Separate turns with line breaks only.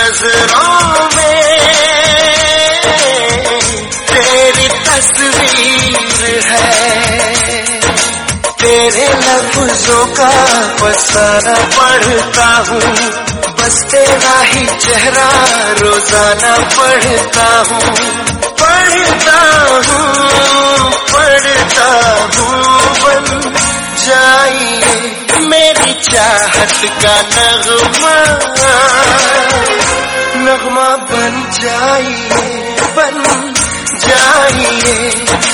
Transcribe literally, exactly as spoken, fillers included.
नजरों में तेरी तस्वीर है, तेरे लफ्जों का फसाना पढ़ता हूँ, बस तेरा ही चेहरा रोजाना पढ़ता हूँ, पढ़ता हूँ, पढ़ता हूँ। बन जाइए मेरी चाहत का नगमा, नगमा बन जाइए, बन जाइए।